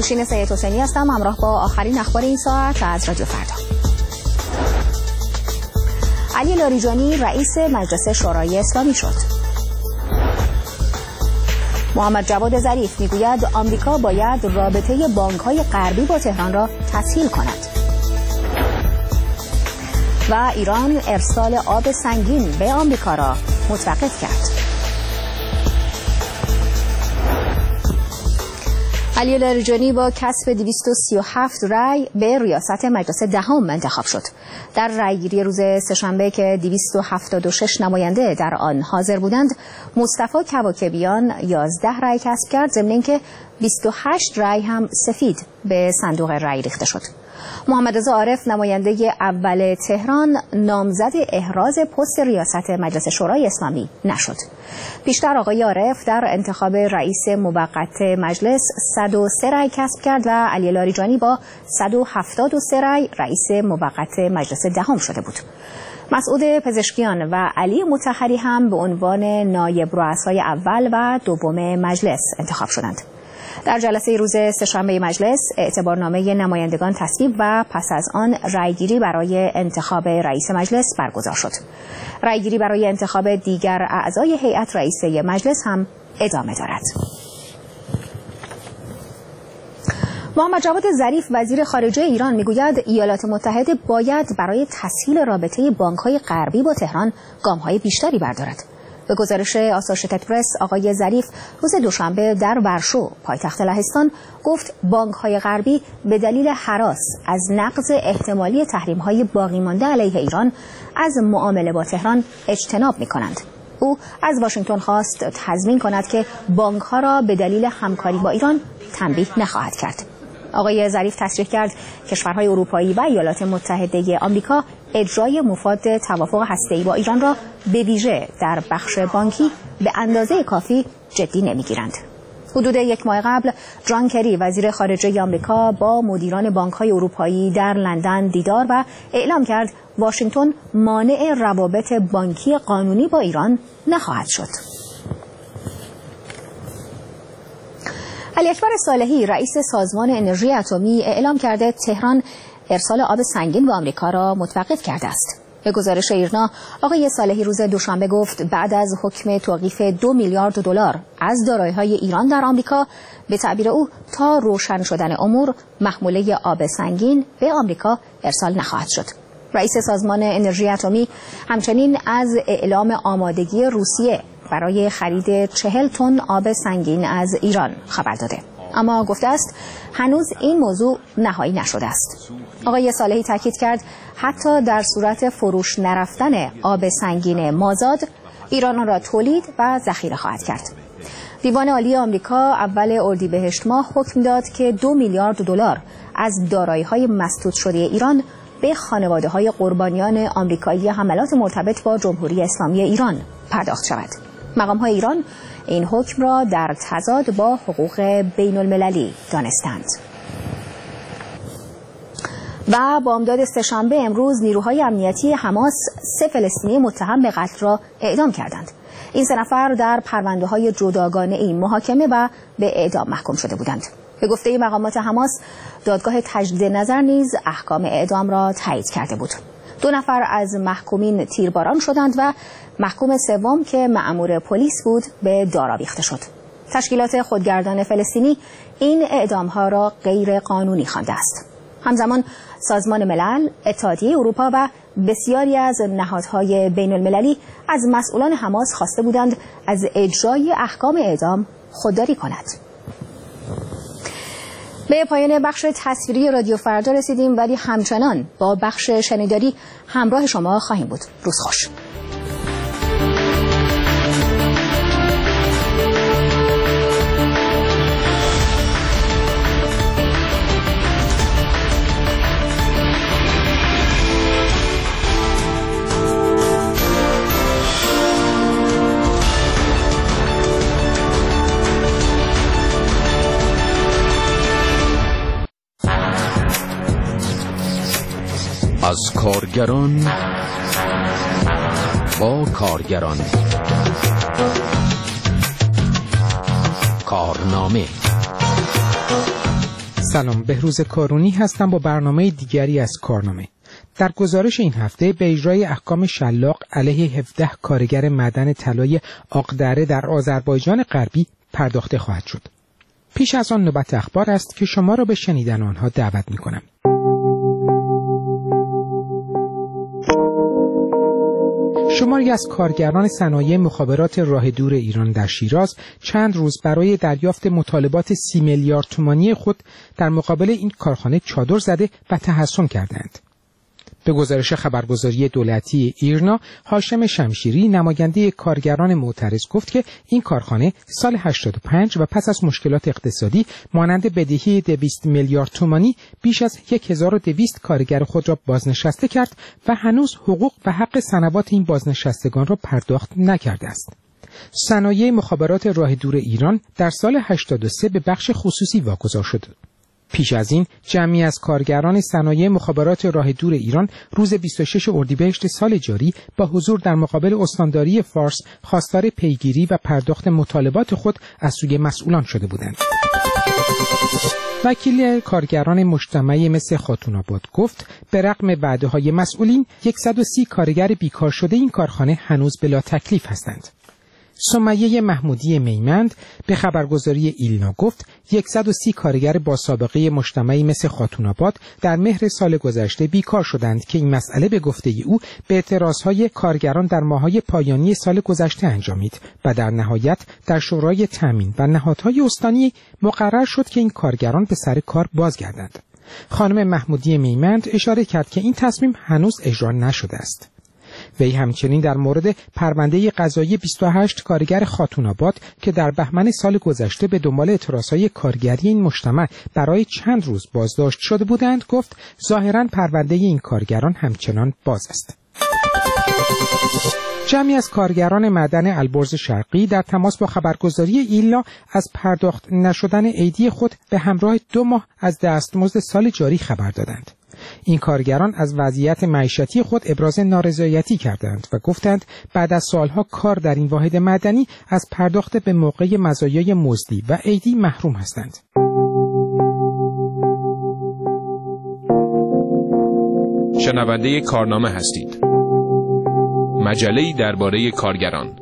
نوشین سید حسینی هستم، همراه با آخرین اخبار این ساعت از رادیو فردا. علی لاریجانی رئیس مجلس شورای اسلامی شد. محمد جواد ظریف میگوید آمریکا باید رابطه بانک‌های غربی با تهران را تسهیل کند. و ایران ارسال آب سنگین به آمریکا را متوقف کرد. علی لاریجانی با کسب 237 رأی به ریاست مجلس دهم انتخاب شد. در رأیگیری روز سه‌شنبه که 276 نماینده در آن حاضر بودند، مصطفی کواکبیان 11 رأی کسب کرد، ضمن اینکه 28 رأی هم سفید به صندوق رأی ریخته شد. محمد رضا عارف نماینده اول تهران نامزد احراز پست ریاست مجلس شورای اسلامی نشد. پیشتر آقای عارف در انتخاب رئیس موقت مجلس 103 رأی کسب کرد و علی لاریجانی با 173 رأی رئیس موقت مجلس دهم شده بود. مسعود پزشکیان و علی مطهری هم به عنوان نایب رؤسای اول و دوم مجلس انتخاب شدند. در جلسه روز سه‌شنبه مجلس اعتبارنامه نمایندگان تصویب و پس از آن رأیگیری برای انتخاب رئیس مجلس برگزار شد. رأیگیری برای انتخاب دیگر اعضای هیئت رئیسه مجلس هم ادامه دارد. محمد جواد ظریف وزیر خارجه ایران میگوید ایالات متحده باید برای تسهیل رابطه بانک‌های غربی با تهران گام‌های بیشتری بردارد. به گزارش آسوشیتد پرس، آقای ظریف روز دوشنبه در ورشو پایتخت لهستان گفت بانک‌های غربی به دلیل هراس از نقض احتمالی تحریم‌های باقی مانده علیه ایران از معامله با تهران اجتناب می‌کنند. او از واشنگتن خواست تضمین کند که بانک‌ها را به دلیل همکاری با ایران تنبیه نخواهد کرد. آقای ظریف تصریح کرد کشورهای اروپایی و ایالات متحده آمریکا اجرای مفاد توافق هسته‌ای با ایران را به ویژه در بخش بانکی به اندازه کافی جدی نمی‌گیرند. حدود یک ماه قبل جان کری وزیر خارجه آمریکا با مدیران بانک‌های اروپایی در لندن دیدار و اعلام کرد واشنگتن مانع روابط بانکی قانونی با ایران نخواهد شد. علی اکبر صالحی رئیس سازمان انرژی اتمی اعلام کرده تهران ارسال آب سنگین به آمریکا را متوقف کرده است. به گزارش ایرنا، آقای صالحی روز دوشنبه گفت بعد از حکم توقیف 2 میلیارد دلار از دارایی‌های ایران در آمریکا، به تعبیر او تا روشن شدن امور محموله آب سنگین به آمریکا ارسال نخواهد شد. رئیس سازمان انرژی اتمی همچنین از اعلام آمادگی روسیه برای خرید 40 تن آب سنگین از ایران خبر داده، اما گفته است هنوز این موضوع نهایی نشده است. آقای صالحی تاکید کرد حتی در صورت فروش نرفتن آب سنگین مازاد، ایران آن را تولید و ذخیره خواهد کرد. دیوان عالی آمریکا اول اردیبهشت ماه حکم داد که 2 میلیارد دلار از دارایی‌های مسدود شده ایران به خانواده‌های قربانیان آمریکایی حملات مرتبط با جمهوری اسلامی ایران پرداخت شود. مقام‌های ایران این حکم را در تضاد با حقوق بین المللی دانستند. و بامداد سه‌شنبه امروز نیروهای امنیتی حماس 3 فلسطینی متهم به قتل را اعدام کردند. این 3 نفر در پرونده‌های جداگانه این محاکمه و به اعدام محکوم شده بودند. به گفته مقامات حماس، دادگاه تجدید نظر نیز احکام اعدام را تایید کرده بود. 2 نفر از محکومین تیرباران شدند و محکوم سوم که مأمور پلیس بود به دار آویخته شد. تشکیلات خودگردان فلسطینی این اعدام‌ها را غیر قانونی خوانده است. همزمان سازمان ملل، اتحادیه اروپا و بسیاری از نهادهای بین المللی از مسئولان حماس خواسته بودند از اجرای احکام اعدام خودداری کند. به پایان بخش تصویری رادیو فردا رسیدیم، ولی همچنان با بخش شنیداری همراه شما خواهیم بود. روز خوش. از کارگران با کارگران، کارنامه سلام، بهروز کارونی هستم با برنامه دیگری از کارنامه. در گزارش این هفته به اجرای احکام شلاق علیه 17 کارگر معدن طلای آقدره در آذربایجان غربی پرداخته خواهد شد. پیش از آن نوبت اخبار است که شما را به شنیدن آنها دعوت می‌کنم. شماری از کارگران صنایع مخابرات راه دور ایران در شیراز چند روز برای دریافت مطالبات 30 میلیارد تومانی خود در مقابل این کارخانه چادر زده و تحصن کردند. به گزارش خبرگزاری دولتی ایرنا، هاشم شمشیری نماینده کارگران معترض گفت که این کارخانه سال 85 و پس از مشکلات اقتصادی مانند بدهی 200 میلیارد تومانی بیش از 1200 کارگر خود را بازنشسته کرد و هنوز حقوق و حق صنوات این بازنشستگان را پرداخت نکرده است. صنایع مخابرات راه دور ایران در سال 83 به بخش خصوصی واگذار شد. پیش از این جمعی از کارگران صنایع مخابرات راه دور ایران روز 26 اردیبهشت سال جاری با حضور در مقابل استانداری فارس خواستار پیگیری و پرداخت مطالبات خود از سوی مسئولان شده بودند. وکیل کارگران مجتمعی مثل خاتون‌آباد گفت به رغم وعده‌های مسئولین 130 کارگر بیکار شده این کارخانه هنوز بلا تکلیف هستند. سمیه محمودی میمند به خبرگزاری ایلنا گفت 130 کارگر با سابقه مجتمعی مثل خاتون‌آباد در مهر سال گذشته بیکار شدند که این مسئله به گفته او به اعتراضهای کارگران در ماه‌های پایانی سال گذشته انجامید و در نهایت در شورای تامین و نهادهای استانی مقرر شد که این کارگران به سر کار بازگردند. خانم محمودی میمند اشاره کرد که این تصمیم هنوز اجرا نشده است. وی همچنین در مورد پرونده قضایی 28 کارگر خاتون‌آباد که در بهمن سال گذشته به دنبال اعتراضهای کارگری این مجتمع برای چند روز بازداشت شده بودند گفت ظاهراً پرونده این کارگران همچنان باز است. جمعی از کارگران معدن البرز شرقی در تماس با خبرگزاری ایلنا از پرداخت نشدن عیدی خود به همراه 2 ماه از دستمزد سال جاری خبر دادند. این کارگران از وضعیت معیشتی خود ابراز نارضایتی کردند و گفتند بعد از سالها کار در این واحد معدنی از پرداخت به موقع مزایای مزدی و عیدی محروم هستند. شنونده کارنامه هستید. مجله‌ای درباره کارگران.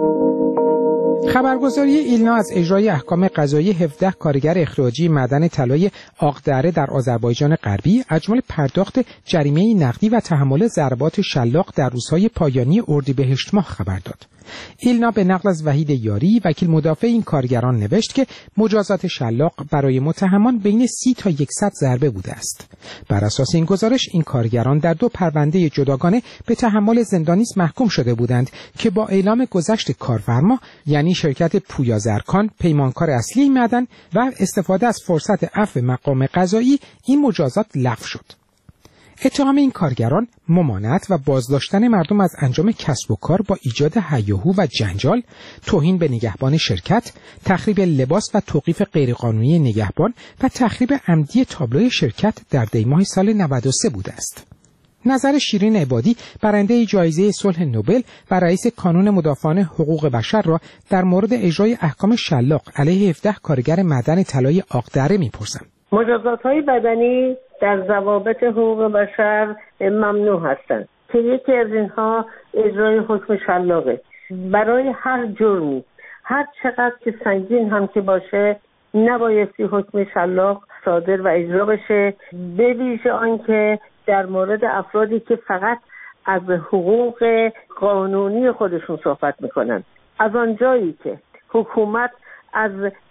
خبرگزاری ایلنا از اجرای احکام قضایی 17 کارگر اخراجی معدن طلای آقدره در آذربایجان غربی از جمله پرداخت جریمه نقدی و تحمل ضربات شلاق در روزهای پایانی اردیبهشت ماه خبر داد. ایلنا به نقل از وحید یاری وکیل مدافع این کارگران نوشت که مجازات شلاق برای متهمان بین 30 تا 100 ضربه بوده است. بر اساس این گزارش این کارگران در 2 پرونده جداگانه به تحمل زندانی محکوم شده بودند که با اعلام گذشت کارفرما یعنی شرکت پویا زرکان پیمانکار اصلی معدن و استفاده از فرصت عفو مقام قضایی این مجازات لغو شد. اتهام این کارگران ممانعت و بازداشتن مردم از انجام کسب و کار با ایجاد هیاهو و جنجال، توهین به نگهبان شرکت، تخریب لباس و توقیف غیرقانونی نگهبان و تخریب عمدی تابلوی شرکت در دیماه سال 93 بوده است. نظر شیرین عبادی برنده جایزه صلح نوبل و رئیس کانون مدافعان حقوق بشر را در مورد اجرای احکام شلاق علیه 17 کارگر معدن طلای آقدره می‌پرسم. مجازات‌های بدنی در ضوابط حقوق بشر ممنوع هستند که یکی از اینها اجرای حکم شلاقه. برای هر جرمی هر چقدر که سنگین هم که باشه نبایستی حکم شلاق صادر و اجرا بشه، به ویژه آنکه در مورد افرادی که فقط از حقوق قانونی خودشون صحبت میکنن. از آنجایی که حکومت از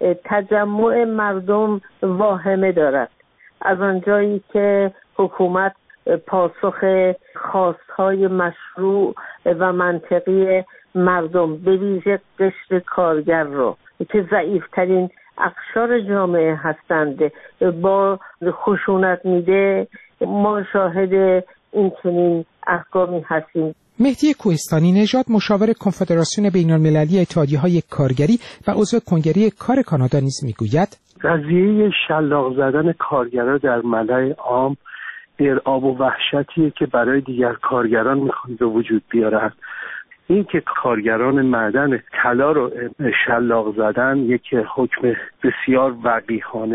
تجمع مردم واهمه دارد، از آنجایی که حکومت پاسخ خواستهای مشروع و منطقی مردم به ویژه قشر کارگر رو که ضعیفترین اقشار جامعه هستند با خشونت میده، ما شاهد این چنین احکامی هستیم. مهدی کوهستانی نژاد مشاور کنفدراسیون بین‌المللی اتحادیه‌های کارگری و عضو کنگره کار کانادا نیز میگوید قضیه شلاق زدن کارگران در ملأ عام ارعاب و وحشتیه که برای دیگر کارگران میخوان به وجود بیارن. این که کارگران معدن طلا رو شلاق زدن یک حکم بسیار وقیحانه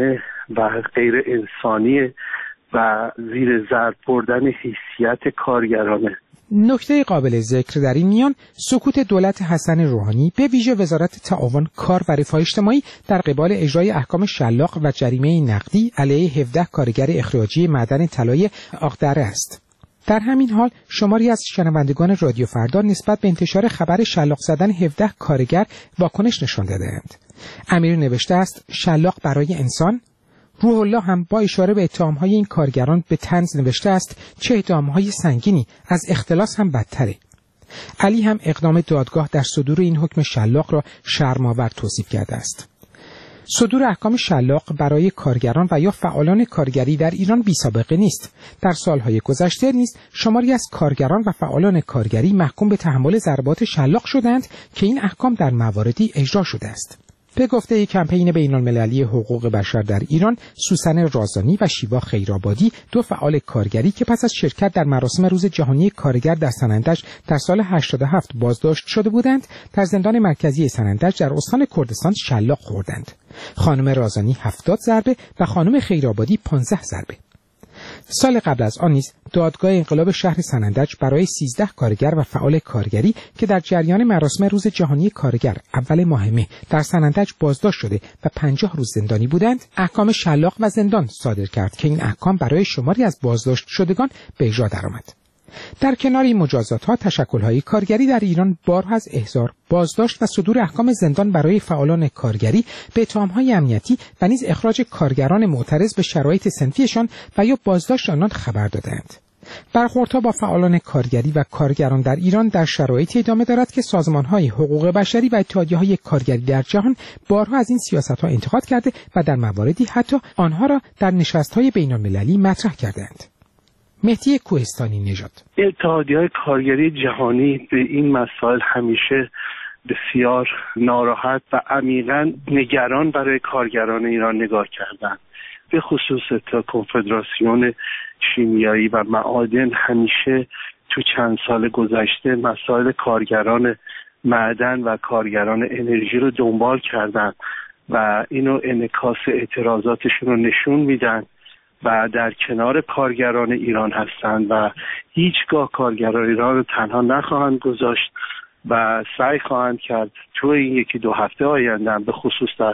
و غیر انسانی و زیر ضرب بردن حیثیت کارگرانه. نکته قابل ذکر در این میان سکوت دولت حسن روحانی به ویژه وزارت تعاون، کار و رفاه اجتماعی در قبال اجرای احکام شلاق و جریمه نقدی علیه 17 کارگر اخراجی معدن طلای آقدره است. در همین حال شماری از شنوندگان رادیو فردا نسبت به انتشار خبر شلاق زدن 17 کارگر واکنش نشان داده‌اند. امیر نوشته است شلاق برای انسان. روح الله هم با اشاره به اتهام‌های این کارگران به طنز نوشته است چه اتهام‌های سنگینی، از اختلاس هم بدتره. علی هم اقدام دادگاه در صدور این حکم شلاق را شرم‌آور توصیف کرده است. صدور احکام شلاق برای کارگران و یا فعالان کارگری در ایران بی‌سابقه نیست. در سالهای گذشته نیز شماری از کارگران و فعالان کارگری محکوم به تحمل ضربات شلاق شدند که این احکام در مواردی اجرا شده است. به گفته کمپین بین‌المللی حقوق بشر در ایران، سوسن رازانی و شیوا خیرآبادی، دو فعال کارگری که پس از شرکت در مراسم روز جهانی کارگر در سنندج در سال 87 بازداشت شده بودند، در زندان مرکزی سنندج در استان کردستان شلاق خوردند. خانم رازانی 70 ضربه و خانم خیرآبادی 15 ضربه. سال قبل از آن نیز دادگاه انقلاب شهر سنندج برای 13 کارگر و فعال کارگری که در جریان مراسم روز جهانی کارگر اول ماه مه در سنندج بازداشت شده و 50 روز زندانی بودند، احکام شلاق و زندان صادر کرد که این احکام برای شماری از بازداشت شدگان به اجرا درآمد. در کنار این مجازات‌ها، تشکل‌های کارگری در ایران بارها از احضار، بازداشت و صدور احکام زندان برای فعالان کارگری به اتهام‌های امنیتی و نیز اخراج کارگران معترض به شرایط صنفیشان و یا بازداشت آنان خبر دادند. برخوردها با فعالان کارگری و کارگران در ایران در شرایطی ادامه دارد که سازمان‌های حقوق بشری و اتحادیه‌های کارگری در جهان بارها از این سیاست‌ها انتقاد کرده و در مواردی حتی آنها را در نشست‌های بین‌المللی مطرح کردند. مهدی کوهستانی نژاد: اتحادیه‌های کارگری جهانی به این مسائل همیشه بسیار ناراحت و عمیقاً نگران برای کارگران ایران نگاه کردند. به خصوص کنفدراسیون شیمیایی و معادن همیشه تو چند سال گذشته مسائل کارگران معدن و کارگران انرژی رو دنبال کردند و اینو انعکاس اعتراضاتشون رو نشون میدن و در کنار کارگران ایران هستند و هیچگاه کارگران ایران رو تنها نخواهند گذاشت و سعی خواهند کرد تو این 1-2 هفته آینده به خصوص در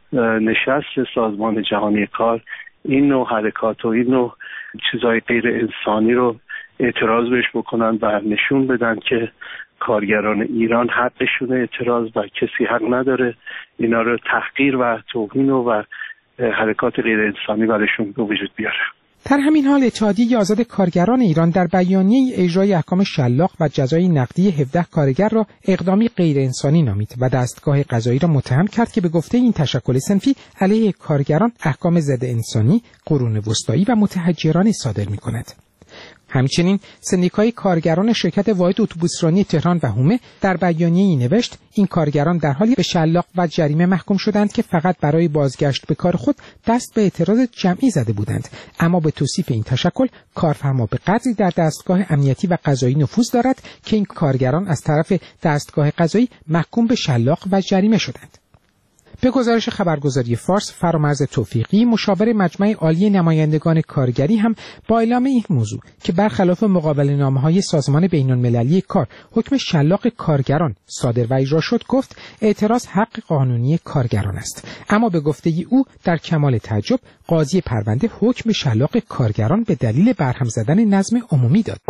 نشست سازمان جهانی کار این نوع حرکات و این نوع چیزهای غیر انسانی رو اعتراض بهش بکنن و نشون بدن که کارگران ایران حقشون اعتراض و کسی حق نداره اینا رو تحقیر و توهین و حرکات غیر انسانی برشون به وجود بیاره. در همین حال اتحادیه آزاد کارگران ایران در بیانیه اجرای احکام شلاق و جزای نقدی 17 کارگر را اقدامی غیر انسانی نامید و دستگاه قضایی را متهم کرد که به گفته این تشکل صنفی علیه کارگران احکام ضد انسانی، قرون وسطایی و متحجرانه صادر می‌کند. همچنین سندیکای کارگران شرکت واحد اتوبوسرانی تهران و هومه در بیانیه‌ای نوشت این کارگران در حالی به شلاق و جریمه محکوم شدند که فقط برای بازگشت به کار خود دست به اعتراض جمعی زده بودند، اما به توصیف این تشکل کارفرما به قدری در دستگاه امنیتی و قضایی نفوذ دارد که این کارگران از طرف دستگاه قضایی محکوم به شلاق و جریمه شدند. به گزارش خبرگزاری فارس، فرامرز توفیقی، مشاور مجمع عالی نمایندگان کارگری هم با اعلام این موضوع که برخلاف مقابله‌نامه‌های سازمان بین‌المللی کار حکم شلاق کارگران صادر و اجرا شد، گفت اعتراض حق قانونی کارگران است. اما به گفته او در کمال تعجب قاضی پرونده حکم شلاق کارگران به دلیل برهم زدن نظم عمومی داد.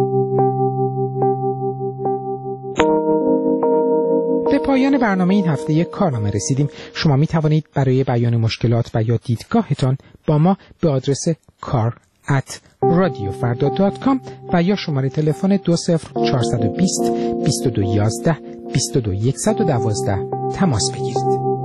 به پایان برنامه این هفته کارنامه رسیدیم. شما می توانید برای بیان مشکلات و یا دیدگاهتان با ما به آدرس kar@radiofarda.com و یا شماره تلفن 20420 2211 22112 تماس بگیرید.